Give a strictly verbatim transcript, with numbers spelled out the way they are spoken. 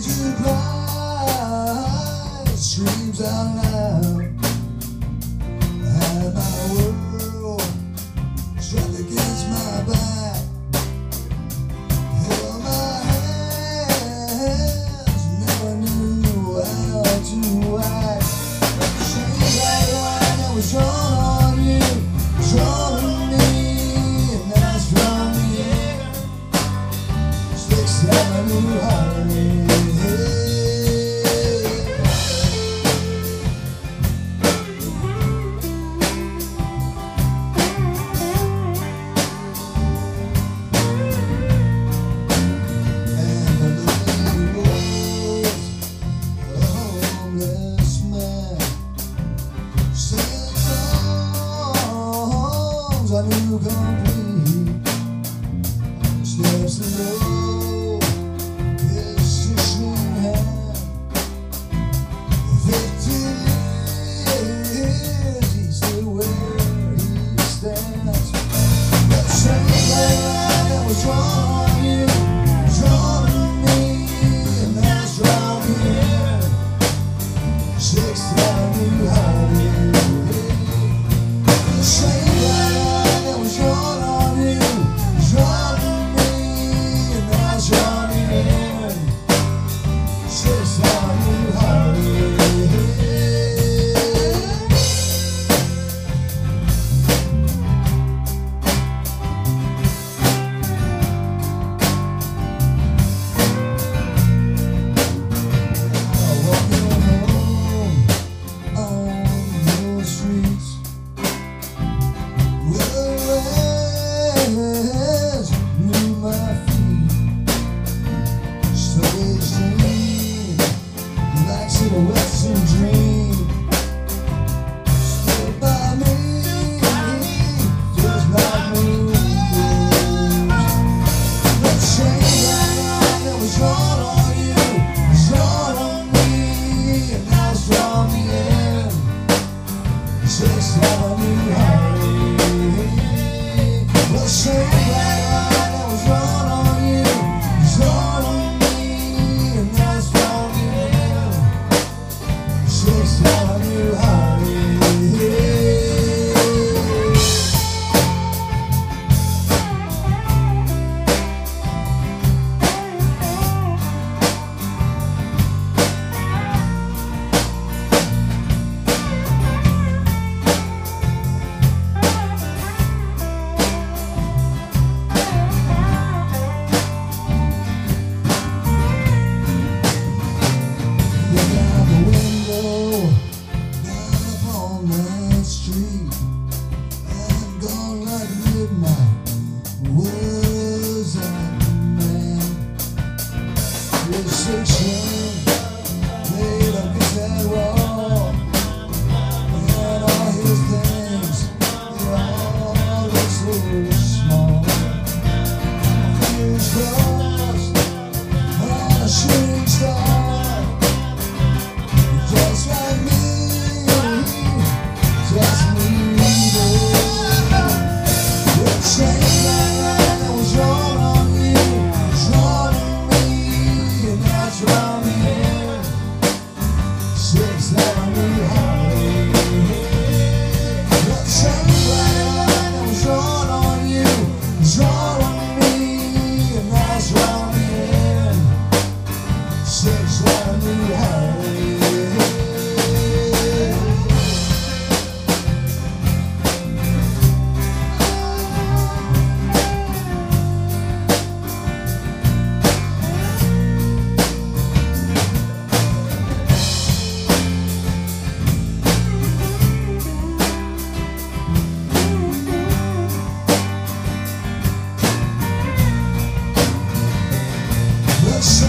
to cry, screams out loud. And my world struck against my back. Held my hands, never knew how to act. The same bright line that was drawn on you, drawn on me, and that's from the air. Sixth Avenue Highway. I knew complete steps low, position hand. Fifty years, he's still where he stands. That same line that was drawn on you, drawn on me, and that's drawn me in. Sixth Avenue Highway. The same line that was drawn on you, drawn on me, and that's drawn me in. Sixth Avenue Highway. Walking home on those streets, with the rains beneath my feet, slowly stream like silhouettes in dream. Stood by me, just like moonbeams. That same line that was drawn on you, drawn on me, and now it's drawn me in. Sixth Avenue Highway. The same bright line that was drawn on you, drawn on me, and that's drawn me in. Sixth Avenue Highway. Look out the window, down upon that street, and gone like midnight. Was that man? Restriction made up his head wall, and all his things, they all look so small. Fingers crossed on a shooting star. Just like me, just me, the same line that was drawn on you, drawn on me, and that's drawn me in. Sixth Avenue Highway. The same line that was drawn on you, drawn on me, and that's drawn me in. Sixth Avenue Highway. The